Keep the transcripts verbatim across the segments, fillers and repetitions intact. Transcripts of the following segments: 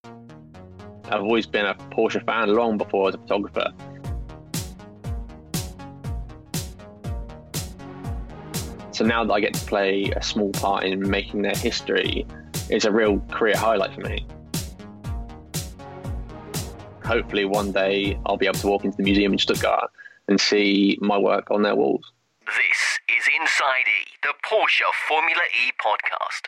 I've always been a Porsche fan long before I was a photographer. So now that I get to play a small part in making their history, it's a real career highlight for me. Hopefully one day I'll be able to walk into the museum in Stuttgart and see my work on their walls. This is Inside E, the Porsche Formula E podcast.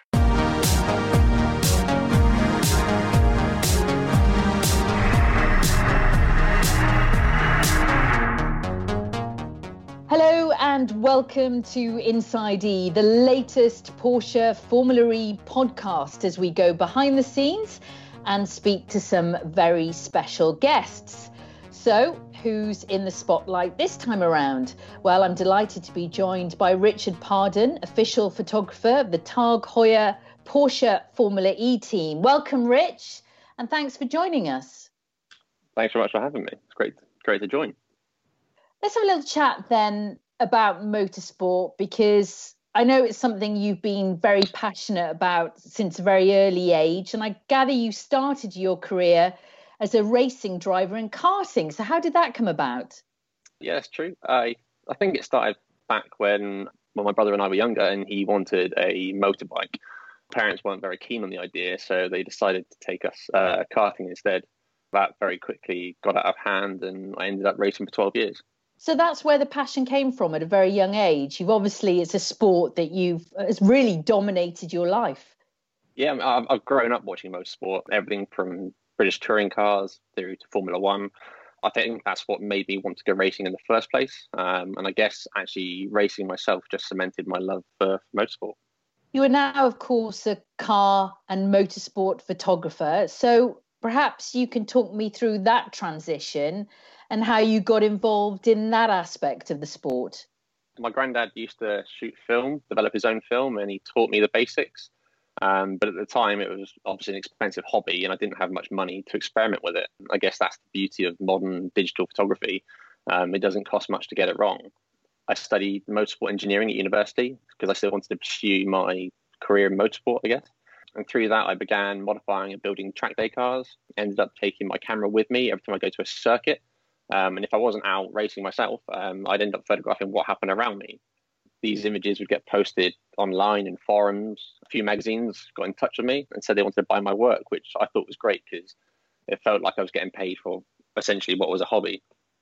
Hello and welcome to Inside E, the latest Porsche Formula E podcast, as we go behind the scenes and speak to some very special guests. So, who's in the spotlight this time around? Well, I'm delighted to be joined by Richard Pardon, official photographer of the Tag Heuer Porsche Formula E team. Welcome, Rich, and thanks for joining us. Thanks very much for having me. It's great, great to join. Let's have a little chat then about motorsport, because I know it's something you've been very passionate about since a very early age. And I gather you started your career as a racing driver in karting. So how did that come about? Yeah, it's true. I, I think it started back when, when my brother and I were younger and he wanted a motorbike. Parents weren't very keen on the idea, so they decided to take us uh, karting instead. That very quickly got out of hand and I ended up racing for twelve years. So that's where the passion came from at a very young age. You've obviously, it's a sport that you've has really dominated your life. Yeah, I've, I've grown up watching motorsport, everything from British touring cars through to Formula One. I think that's what made me want to go racing in the first place. Um, and I guess actually racing myself just cemented my love for motorsport. You are now, of course, a car and motorsport photographer. So perhaps you can talk me through that transition and how you got involved in that aspect of the sport. My granddad used to shoot film, develop his own film, and he taught me the basics. Um, but at the time, it was obviously an expensive hobby, and I didn't have much money to experiment with it. I guess that's the beauty of modern digital photography. Um, it doesn't cost much to get it wrong. I studied motorsport engineering at university because I still wanted to pursue my career in motorsport, I guess. And through that, I began modifying and building track day cars. Ended up taking my camera with me every time I go to a circuit. Um, and if I wasn't out racing myself, um, I'd end up photographing what happened around me. These images would get posted online in forums. A few magazines got in touch with me and said they wanted to buy my work, which I thought was great because it felt like I was getting paid for essentially what was a hobby.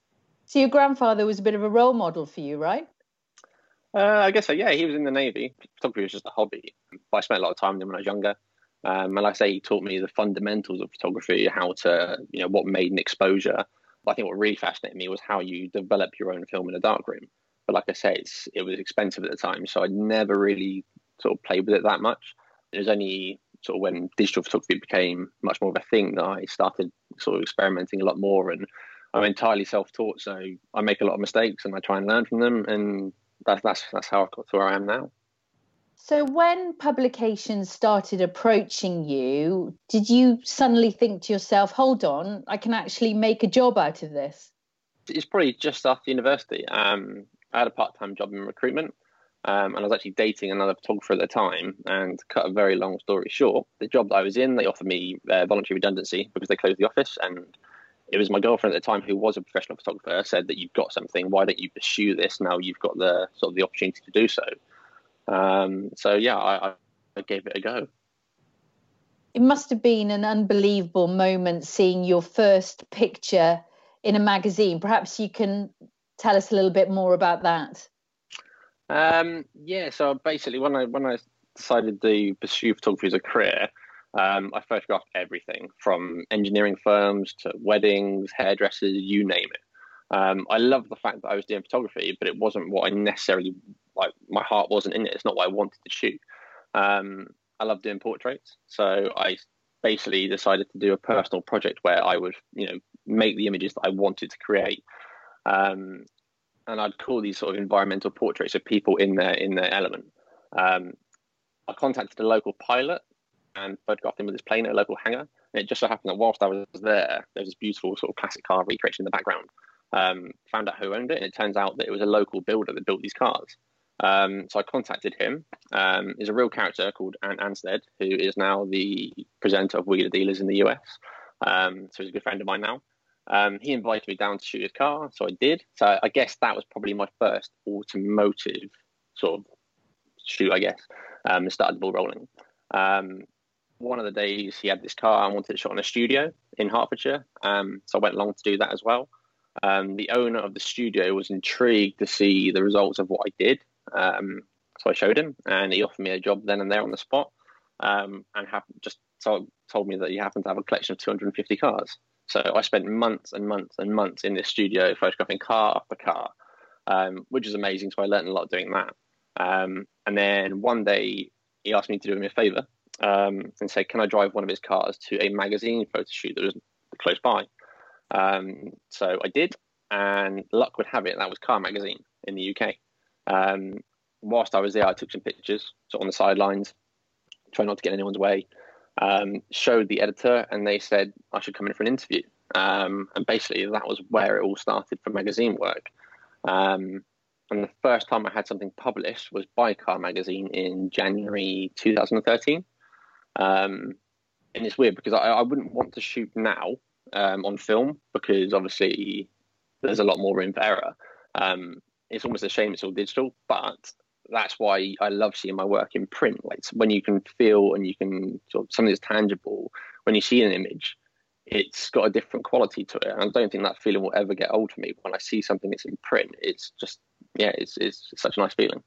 So your grandfather was a bit of a role model for you, right? Uh, I guess so, yeah. He was in the Navy. Photography was just a hobby. But I spent a lot of time with him when I was younger. Um, and like I say, he taught me the fundamentals of photography, how to, you know, what made an exposure. But I think what really fascinated me was how you develop your own film in a darkroom. But like I say, it's, it was expensive at the time, so I never really sort of played with it that much. It was only sort of when digital photography became much more of a thing that I started sort of experimenting a lot more. And I'm entirely self-taught, so I make a lot of mistakes and I try and learn from them. And that's that's that's how I've got to where I am now. So when publications started approaching you, did you suddenly think to yourself, hold on, I can actually make a job out of this? It's probably just after university. Um, I had a part-time job in recruitment, um, and I was actually dating another photographer at the time. And to cut a very long story short, the job that I was in, they offered me uh, voluntary redundancy because they closed the office. And it was my girlfriend at the time, who was a professional photographer, said that you've got something. Why don't you pursue this now? You've got the sort of the opportunity to do so. Um, so yeah, I, I gave it a go. It must have been an unbelievable moment seeing your first picture in a magazine. Perhaps you can tell us a little bit more about that. Um, yeah, so basically when I when I decided to pursue photography as a career, um, I photographed everything from engineering firms to weddings, hairdressers, you name it. Um, I loved the fact that I was doing photography, but it wasn't what I necessarily, like, my heart wasn't in it. It's not what I wanted to shoot. Um, I love doing portraits. So I basically decided to do a personal project where I would, you know, make the images that I wanted to create. Um, and I'd call these sort of environmental portraits of people in their, in their element. Um, I contacted a local pilot and photographed him with his plane at a local hangar. And it just so happened that whilst I was there, there was this beautiful sort of classic car recreation in the background. Um, found out who owned it, and it turns out that it was a local builder that built these cars. Um, so I contacted him. Um, he's a real character called Ant Anstead, who is now the presenter of Wheeler Dealers in the U S. Um, so he's a good friend of mine now. Um, he invited me down to shoot his car, so I did. So I guess that was probably my first automotive sort of shoot, I guess, um, and started the ball rolling. Um, one of the days he had this car and wanted it shot in a studio in Hertfordshire, um, so I went along to do that as well. Um, the owner of the studio was intrigued to see the results of what I did, um, so I showed him, and he offered me a job then and there on the spot, um, and ha- just told, told me that he happened to have a collection of two hundred fifty cars. So I spent months and months and months in this studio photographing car after car, um, which is amazing. So I learned a lot doing that. Um, and then one day he asked me to do him a favour um, and say, can I drive one of his cars to a magazine photo shoot that was close by? Um, so I did, and luck would have it, that was Car Magazine in the U K. Um, whilst I was there, I took some pictures so on the sidelines, try not to get in anyone's way. Um, showed the editor, and they said I should come in for an interview. Um, and basically, that was where it all started for magazine work. Um, and the first time I had something published was by Car Magazine in January two thousand thirteen. Um, and it's weird because I, I wouldn't want to shoot now um, on film because obviously there's a lot more room for error. Um, it's almost a shame it's all digital, but that's why I love seeing my work in print. Like when you can feel and you can sort of something that's tangible. When you see an image, it's got a different quality to it. And I don't think that feeling will ever get old for me. When I see something that's in print, it's just yeah, it's it's such a nice feeling.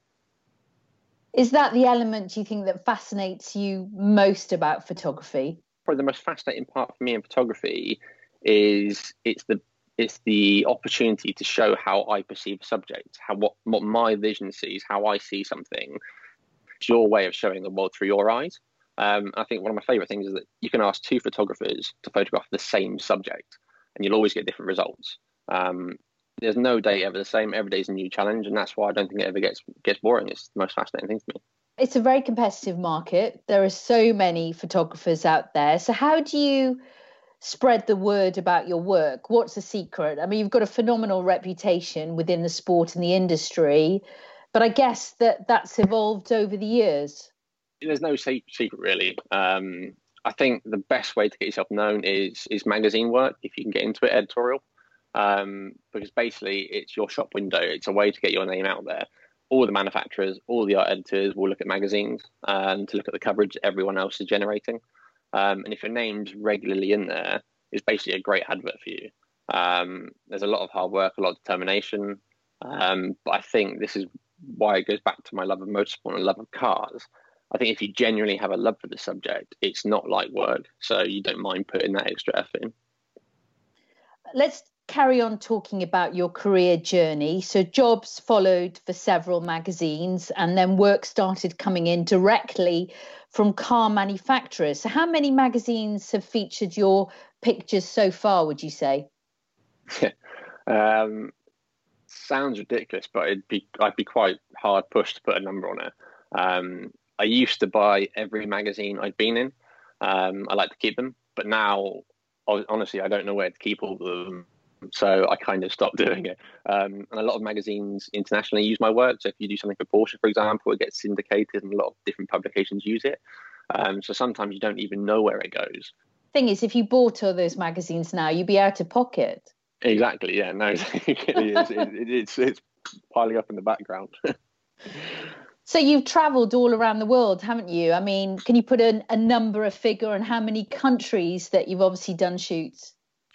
Is that the element, do you think, that fascinates you most about photography? Probably the most fascinating part for me in photography is it's the It's the opportunity to show how I perceive a subject, how what, what my vision sees, how I see something. It's your way of showing the world through your eyes. Um, I think one of my favourite things is that you can ask two photographers to photograph the same subject, and you'll always get different results. Um, there's no day ever the same. Every day is a new challenge, and that's why I don't think it ever gets gets boring. It's the most fascinating thing to me. It's a very competitive market. There are so many photographers out there. So how do you spread the word about your work? What's the secret? I mean, you've got a phenomenal reputation within the sport and the industry, but I guess that that's evolved over the years. There's no secret really. Um, I think the best way to get yourself known is is magazine work, if you can get into it, editorial, um, because basically it's your shop window. It's a way to get your name out there. All the manufacturers, all the art editors will look at magazines um, to look at the coverage everyone else is generating. Um, and if your name's regularly in there, it's basically a great advert for you. Um, there's a lot of hard work, a lot of determination. Um, but I think this is why it goes back to my love of motorsport and love of cars. I think if you genuinely have a love for the subject, it's not like work. So you don't mind putting that extra effort in. Let's carry on talking about your career journey. So jobs followed for several magazines, and then work started coming in directly from car manufacturers. So how many magazines have featured your pictures so far, would you say? um, sounds ridiculous, but it'd be I'd be quite hard pushed to put a number on it. Um, I used to buy every magazine I'd been in. Um, I like to keep them, but now, honestly, I don't know where to keep all of them. So I kind of stopped doing it. Um, and a lot of magazines internationally use my work. So if you do something for Porsche, for example, it gets syndicated and a lot of different publications use it. Um, so sometimes you don't even know where it goes. Thing is, if you bought all those magazines now, you'd be out of pocket. Exactly. Yeah. No, it is. It, it, it's, it's piling up in the background. So you've travelled all around the world, haven't you? I mean, can you put a, a number, a figure on how many countries that you've obviously done shoots?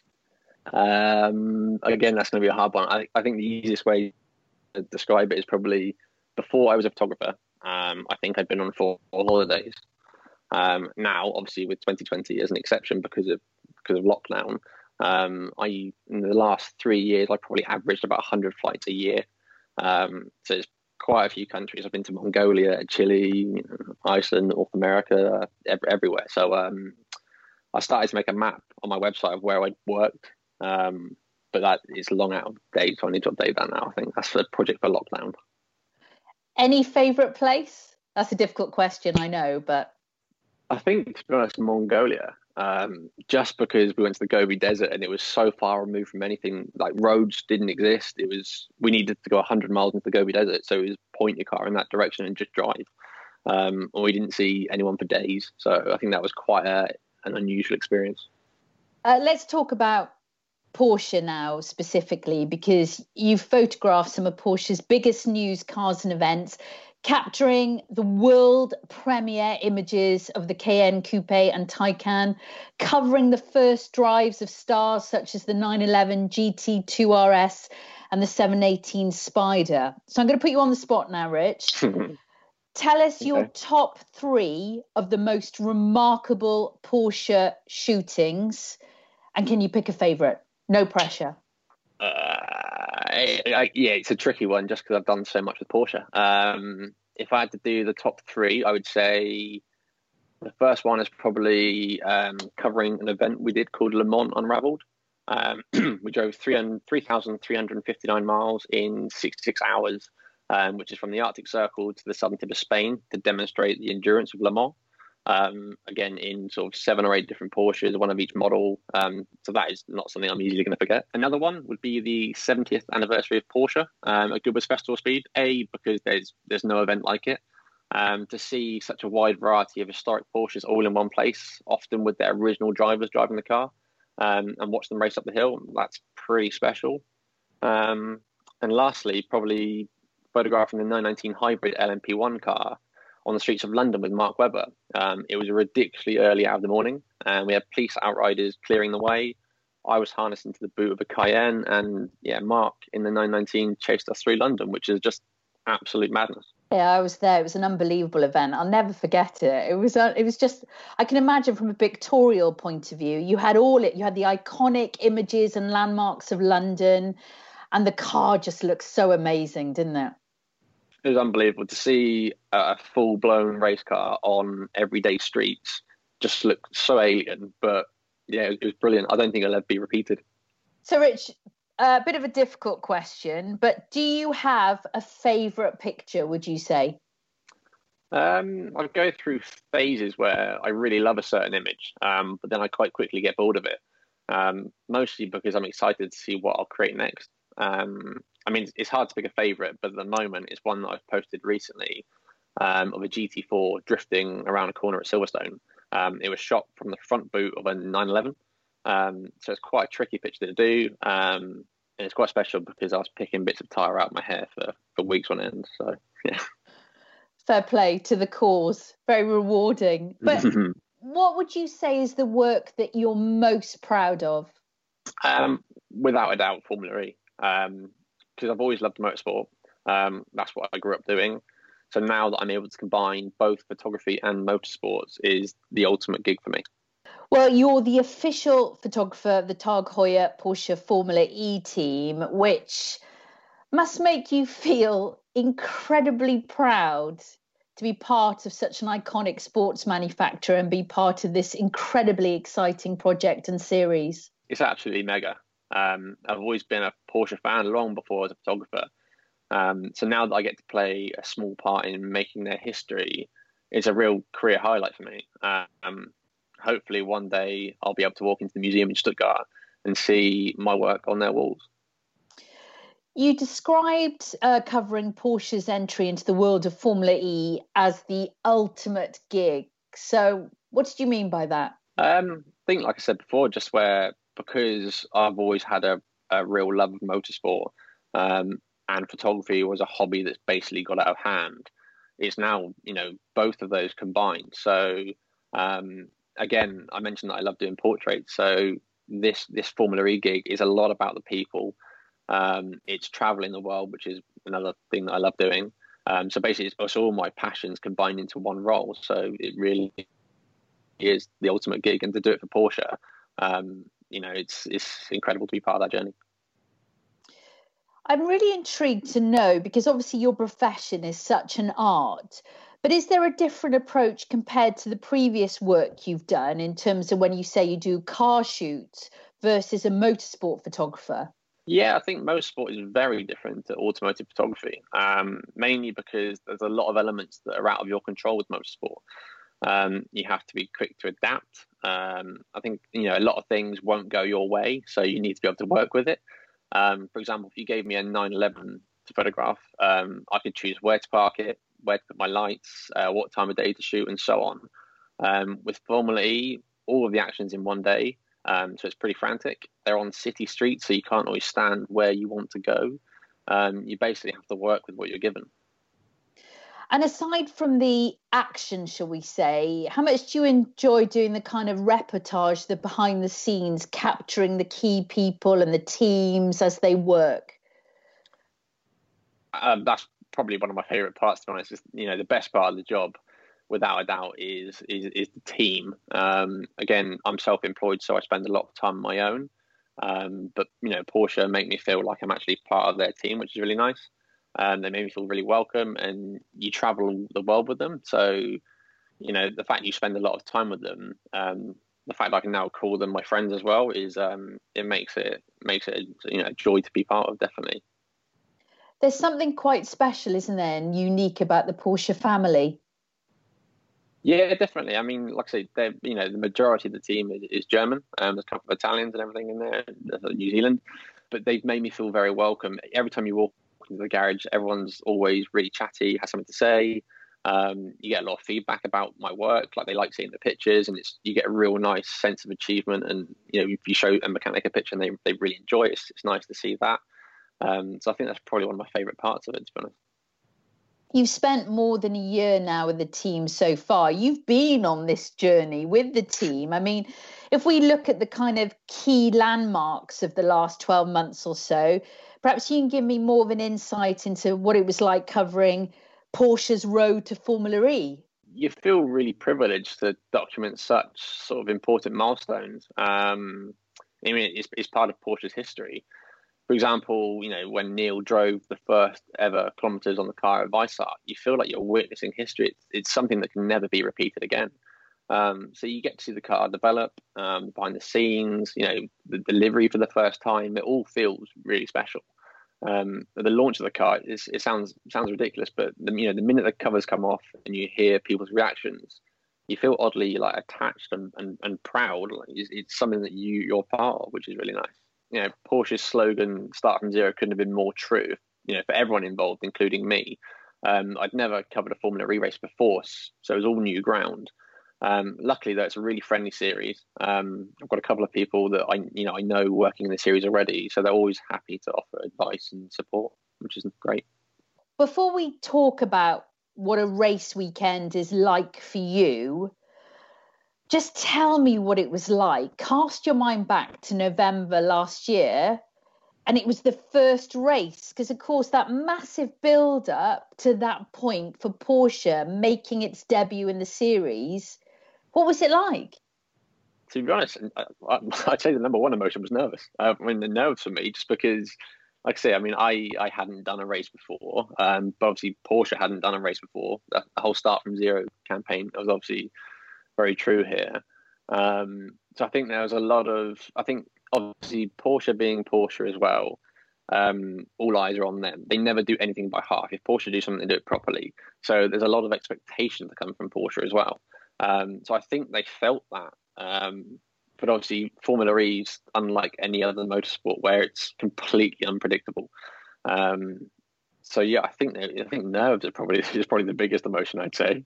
Um, again, that's going to be a hard one. I, I think the easiest way to describe it is probably before I was a photographer. Um, I think I'd been on four holidays. Um, now, obviously, with twenty twenty as an exception because of because of lockdown, um, I in the last three years I probably averaged about one hundred flights a year. Um, so it's quite a few countries. I've been to Mongolia, Chile, you know, Iceland, North America, ev- everywhere. So um, I started to make a map on my website of where I'd worked. Um, but that is long out of date, so I need to update that now. I think that's a project for lockdown. Any favourite place? That's a difficult question, I know, but I think, to be honest, Mongolia. Um, just because we went to the Gobi Desert and it was so far removed from anything, like roads didn't exist. It was we needed to go one hundred miles into the Gobi Desert, so it was point your car in that direction and just drive. Um, and we didn't see anyone for days. So I think that was quite a, an unusual experience. Uh, let's talk about Porsche now specifically, because you've photographed some of Porsche's biggest news cars and events, capturing the world premiere images of the Cayenne Coupe and Taycan, covering the first drives of stars such as the nine eleven G T two R S and the seven eighteen Spider. So I'm going to put you on the spot now, Rich. Tell us okay. your top three of the most remarkable Porsche shootings, and can you pick a favourite? No pressure. Uh, I, I, yeah, it's a tricky one just because I've done so much with Porsche. Um, if I had to do the top three, I would say the first one is probably um, covering an event we did called Le Mans Unraveled. Um, we drove three thousand three hundred fifty-nine miles in sixty-six hours, um, which is from the Arctic Circle to the southern tip of Spain, to demonstrate the endurance of Le Mans. Um, again, in sort of seven or eight different Porsches, one of each model. Um, so that is not something I'm easily going to forget. Another one would be the seventieth anniversary of Porsche um, at Goodwood Festival Speed. A, because there's there's no event like it. Um, to see such a wide variety of historic Porsches all in one place, often with their original drivers driving the car, um, and watch them race up the hill, that's pretty special. Um, and lastly, probably photographing the nine nineteen Hybrid L M P one car on the streets of London with Mark Webber. Um, it was a ridiculously early hour of the morning, and we had police outriders clearing the way. I was harnessed into the boot of a Cayenne, and yeah, Mark in the nine nineteen chased us through London, which is just absolute madness. Yeah, I was there. It was an unbelievable event. I'll never forget it. It was, uh, it was just, I can imagine from a pictorial point of view, you had all it, you had the iconic images and landmarks of London, and the car just looked so amazing, didn't it? It was unbelievable to see a full-blown race car on everyday streets. Just looked so alien, but yeah, it was brilliant. I don't think it'll ever be repeated. So, Rich, a bit of a difficult question, but do you have a favourite picture, would you say? Um, I go through phases where I really love a certain image, um, but then I quite quickly get bored of it, um, mostly because I'm excited to see what I'll create next. Um, I mean, it's hard to pick a favourite, but at the moment, it's one that I've posted recently um, of a G T four drifting around a corner at Silverstone. Um, it was shot from the front boot of a nine eleven, um, so it's quite a tricky picture to do, um, and it's quite special because I was picking bits of tyre out of my hair for, for weeks on end. So, yeah. Fair play to the cause. Very rewarding. But what would you say is the work that you're most proud of? Um, without a doubt, Formula E. Um, because I've always loved motorsport. Um, that's what I grew up doing. So now that I'm able to combine both photography and motorsports is the ultimate gig for me. Well, you're the official photographer of the Tag Heuer Porsche Formula E team, which must make you feel incredibly proud to be part of such an iconic sports manufacturer and be part of this incredibly exciting project and series. It's absolutely mega. Um, I've always been a Porsche fan long before I was a photographer. Um, so now that I get to play a small part in making their history, it's a real career highlight for me. Um, hopefully one day I'll be able to walk into the museum in Stuttgart and see my work on their walls. You described uh, covering Porsche's entry into the world of Formula E as the ultimate gig. So what did you mean by that? Um, I think, like I said before, just where because I've always had a, a real love of motorsport, um, and photography was a hobby that's basically got out of hand. It's now, you know, both of those combined. So, um, again, I mentioned that I love doing portraits. So this this Formula E gig is a lot about the people. Um, it's traveling the world, which is another thing that I love doing. Um, so basically, it's, it's all my passions combined into one role. So it really is the ultimate gig, and to do it for Porsche, um, you know, it's it's incredible to be part of that journey. I'm really intrigued to know, because obviously your profession is such an art, but is there a different approach compared to the previous work you've done in terms of when you say you do car shoots versus a motorsport photographer? Yeah, I think motorsport is very different to automotive photography, um, mainly because there's a lot of elements that are out of your control with motorsport. Um, you have to be quick to adapt. Um, I think, you know, a lot of things won't go your way, so you need to be able to work with it. Um, for example, if you gave me a nine eleven to photograph. Um, I could choose where to park it, where to put my lights, uh, what time of day to shoot, and so on. Um, with Formula E, all of the action's in one day, um, so it's pretty frantic. They're on city streets, so you can't always stand where you want to go. Um, you basically have to work with what you're given. And aside from the action, shall we say, how much do you enjoy doing the kind of reportage, the behind the scenes, capturing the key people and the teams as they work? Um, that's probably one of my favourite parts, to be honest. Is, you know, the best part of the job, without a doubt, is is, is the team. Um, again, I'm self-employed, so I spend a lot of time on my own. Um, but, you know, Porsche make me feel like I'm actually part of their team, which is really nice. Um, they made me feel really welcome, and you travel the world with them. So, you know, the fact you spend a lot of time with them, um, the fact that I can now call them my friends as well, is um, it makes it makes it you know a joy to be part of. Definitely. There's something quite special, isn't there, and unique about the Porsche family. Yeah, definitely. I mean, like I say, they're you know the majority of the team is, is German. Um, there's a couple of Italians and everything in there, New Zealand, but they've made me feel very welcome. Every time you walk into the garage, everyone's always really chatty, has something to say. Um, you get a lot of feedback about my work, like they like seeing the pictures, and it's you get a real nice sense of achievement. And you know, if you show a mechanic a picture and they they really enjoy it, it's, it's nice to see that. Um, so I think that's probably one of my favourite parts of it, to be honest. You've spent more than a year now with the team so far. You've been on this journey with the team. I mean, if we look at the kind of key landmarks of the last twelve months or so, perhaps you can give me more of an insight into what it was like covering Porsche's road to Formula E. You feel really privileged to document such sort of important milestones. Um, I mean, it's, it's part of Porsche's history. For example, you know, when Neil drove the first ever kilometers on the car at Weissach, you feel like you're witnessing history. It's, it's something that can never be repeated again. Um, so you get to see the car develop, um, behind the scenes, you know, the delivery for the first time. It all feels really special. Um, the launch of the car, is, it sounds sounds ridiculous, but the, you know, the minute the covers come off and you hear people's reactions, you feel oddly like attached and, and, and proud. Like it's, it's something that you you're part of, which is really nice. You know, Porsche's slogan, "Start from zero," couldn't have been more true. You know, for everyone involved, including me. Um, I'd never covered a Formula E race before, so it was all new ground. Um, luckily, though, it's a really friendly series. Um, I've got a couple of people that I, you know, I know working in the series already, so they're always happy to offer advice and support, which is great. Before we talk about what a race weekend is like for you, just tell me what it was like. Cast your mind back to November last year, and it was the first race, because, of course, that massive build-up to that point for Porsche making its debut in the series. What was it like? To be honest, I, I, I'd say the number one emotion was nervous. Uh, I mean, the nerves for me, just because, like I say, I mean, I, I hadn't done a race before, um, but obviously Porsche hadn't done a race before. The, the whole Start from Zero campaign was obviously very true here. Um, so I think there was a lot of, I think obviously Porsche being Porsche as well, um, all eyes are on them. They never do anything by half. If Porsche do something, they do it properly. So there's a lot of expectation to come from Porsche as well. Um, so I think they felt that. Um, but obviously Formula E's unlike any other motorsport where it's completely unpredictable. Um, so yeah, I think I think nerves are probably is probably the biggest emotion, I'd say.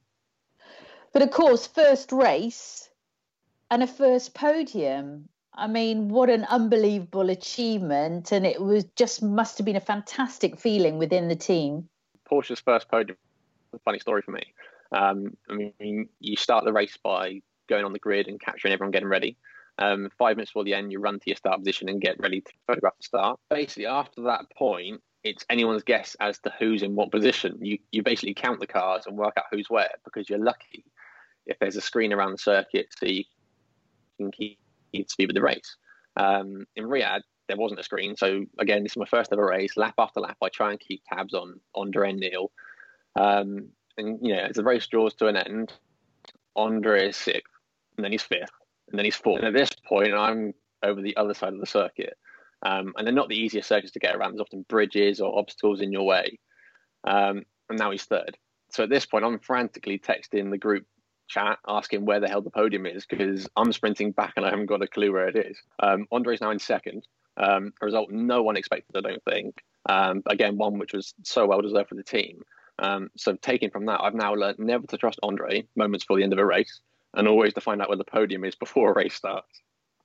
But of course, first race and a first podium. I mean, what an unbelievable achievement. And it was just must have been a fantastic feeling within the team. Porsche's first podium, a funny story for me. Um, I mean, you start the race by going on the grid and capturing everyone getting ready. Um, five minutes before the end, you run to your start position and get ready to photograph the start. Basically, after that point, it's anyone's guess as to who's in what position. You you basically count the cars and work out who's where, because you're lucky if there's a screen around the circuit so you can keep speed with the race. Um, in Riyadh, there wasn't a screen. So again, this is my first ever race. Lap after lap, I try and keep tabs on Andre and Neil. Um, and, you know, as the race draws to an end, Andre is sixth, and then he's fifth, and then he's fourth. And at this point, I'm over the other side of the circuit. Um, and they're not the easiest circuits to get around. There's often bridges or obstacles in your way. Um, and now he's third. So at this point, I'm frantically texting the group chat asking where the hell the podium is, because I'm sprinting back and I haven't got a clue where it is. Um, Andre's now in second. Um, a result no one expected, I don't think. Um, again, one which was so well deserved for the team. Um, so taking from that, I've now learned never to trust Andre moments before the end of a race, and always to find out where the podium is before a race starts.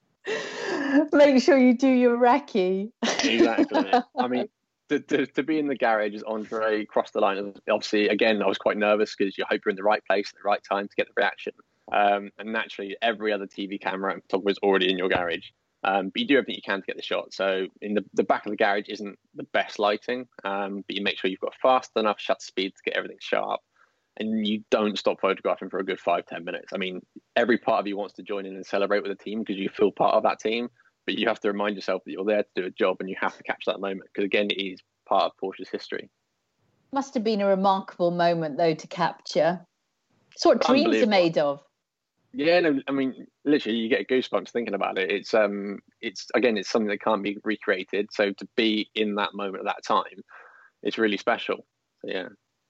Make sure you do your recce. Exactly. I mean, to, to, to be in the garage as Andre crossed the line, obviously, again, I was quite nervous because you hope you're in the right place at the right time to get the reaction. Um, and naturally, every other T V camera and photographer is already in your garage. Um, but you do everything you can to get the shot. So in the, the back of the garage isn't the best lighting, um, but you make sure you've got fast enough shutter speed to get everything sharp. And you don't stop photographing for a good five, ten minutes. I mean, every part of you wants to join in and celebrate with the team because you feel part of that team. But you have to remind yourself that you're there to do a job and you have to capture that moment because, again, it is part of Porsche's history. Must have been a remarkable moment, though, to capture. It's what dreams are made of. Yeah, no, I mean, literally, you get goosebumps thinking about it. It's, um, it's again, it's something that can't be recreated. So to be in that moment at that time, it's really special. So, yeah.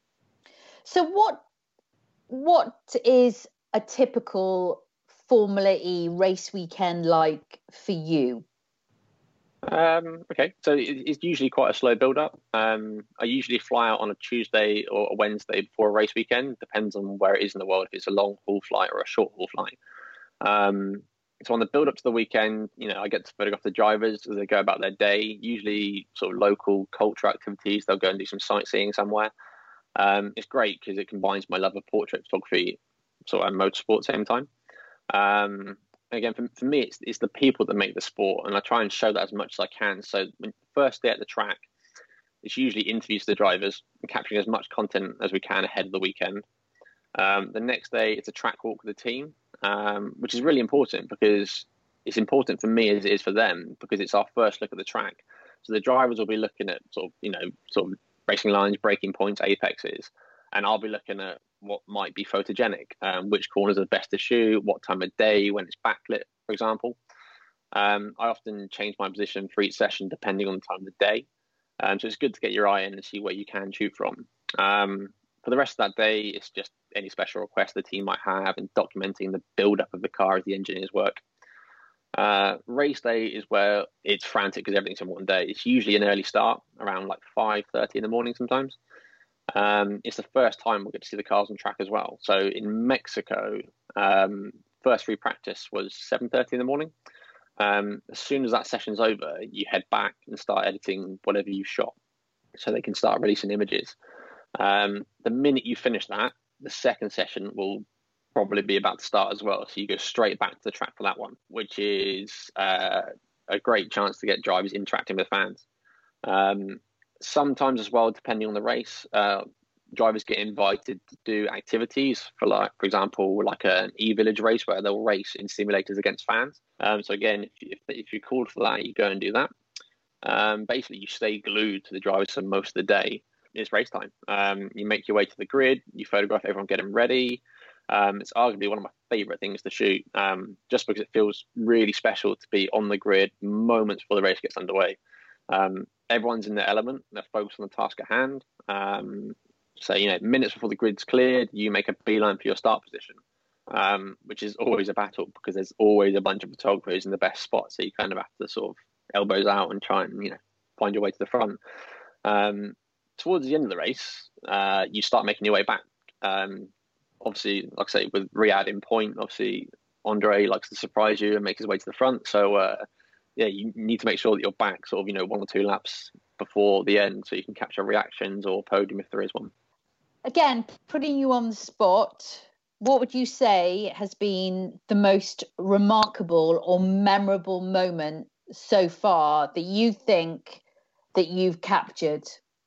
So what, what is a typical Formula E race weekend like for you? Um, okay, so it's usually quite a slow build-up. Um, I usually fly out on a Tuesday or a Wednesday before a race weekend. Depends on where it is in the world, if it's a long-haul flight or a short-haul flight. Um, so on the build-up to the weekend, you know, I get to photograph the drivers as they go about their day. Usually, sort of local cultural activities. They'll go and do some sightseeing somewhere. Um, it's great because it combines my love of portrait photography, sort of, and motorsport at the same time. Um, Again, for, for me, it's, it's the people that make the sport, and I try and show that as much as I can. So when first day at the track, it's usually interviews to the drivers and capturing as much content as we can ahead of the weekend. Um, the next day, it's a track walk with the team, um, which is really important because it's important for me as it is for them because it's our first look at the track. So the drivers will be looking at sort of, you know, sort of racing lines, braking points, apexes, and I'll be looking at what might be photogenic, um, which corners are best to shoot, what time of day, when it's backlit, for example. Um, I often change my position for each session depending on the time of the day. Um, so it's good to get your eye in and see where you can shoot from. Um, for the rest of that day, it's just any special requests the team might have and documenting the build-up of the car as the engineers work. Uh, race day is where it's frantic because everything's in one day. It's usually an early start, around like five thirty in the morning sometimes. Um, it's the first time we'll get to see the cars on track as well. So in Mexico, um, first free practice was seven thirty in the morning. Um, as soon as that session's over, you head back and start editing whatever you shot so they can start releasing images. Um, the minute you finish that, the second session will probably be about to start as well. So you go straight back to the track for that one, which is uh, a great chance to get drivers interacting with fans. Um, sometimes as well, depending on the race, uh, drivers get invited to do activities for, like, for example, like an e-village race where they'll race in simulators against fans. Um, so again, if, if, if you're called for that, you go and do that. Um, basically, you stay glued to the drivers for most of the day. It's race time. Um, you make your way to the grid, you photograph everyone getting ready. Um, it's arguably one of my favorite things to shoot, um, just because it feels really special to be on the grid moments before the race gets underway. Um, everyone's in their element, they're focused on the task at hand. Um, so, you know, minutes before the grid's cleared, you make a beeline for your start position, um, which is always a battle because there's always a bunch of photographers in the best spot. So you kind of have to sort of elbows out and try and, you know, find your way to the front. Um, towards the end of the race, uh, you start making your way back. Um, obviously, like I say, with Riyadh in point, obviously Andre likes to surprise you and make his way to the front. So, uh, yeah, you need to make sure that you're back sort of, you know, one or two laps before the end so you can capture reactions or podium if there is one. Again, putting you on the spot, what would you say has been the most remarkable or memorable moment so far that you think that you've captured?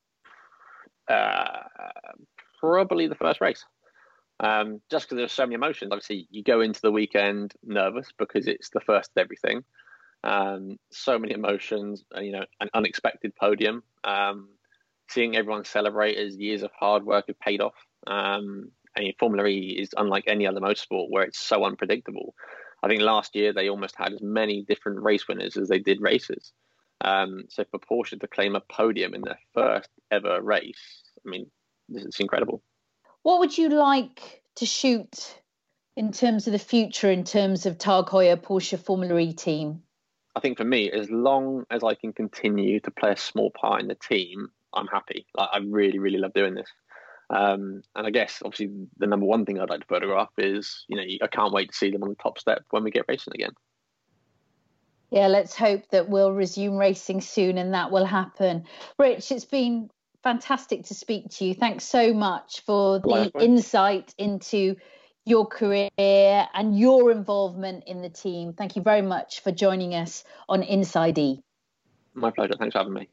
Uh, probably the first race. Um, just because there's so many emotions. Obviously, you go into the weekend nervous because it's the first of everything. Um, so many emotions, you know, an unexpected podium, um, seeing everyone celebrate as years of hard work have paid off. Um, and Formula E is unlike any other motorsport where it's so unpredictable. I think last year they almost had as many different race winners as they did races. Um, so for Porsche to claim a podium in their first ever race, I mean, this is incredible. What would you like to shoot in terms of the future, in terms of Tag Heuer Porsche Formula E team? I think for me, as long as I can continue to play a small part in the team, I'm happy. Like, I really, really love doing this. Um, and I guess, obviously, the number one thing I'd like to photograph is, you know, I can't wait to see them on the top step when we get racing again. Yeah, let's hope that we'll resume racing soon and that will happen. Rich, it's been fantastic to speak to you. Thanks so much for the Likewise. insight into your career and your involvement in the team. Thank you very much for joining us on Inside E. My pleasure. Thanks for having me.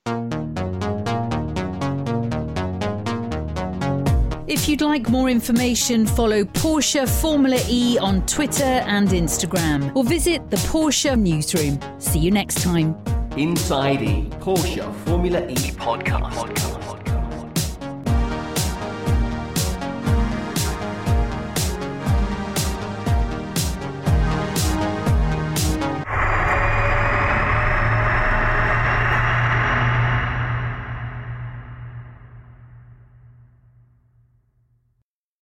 If you'd like more information, follow Porsche Formula E on Twitter and Instagram, or visit the Porsche newsroom. See you next time. Inside E, Porsche Formula E podcast.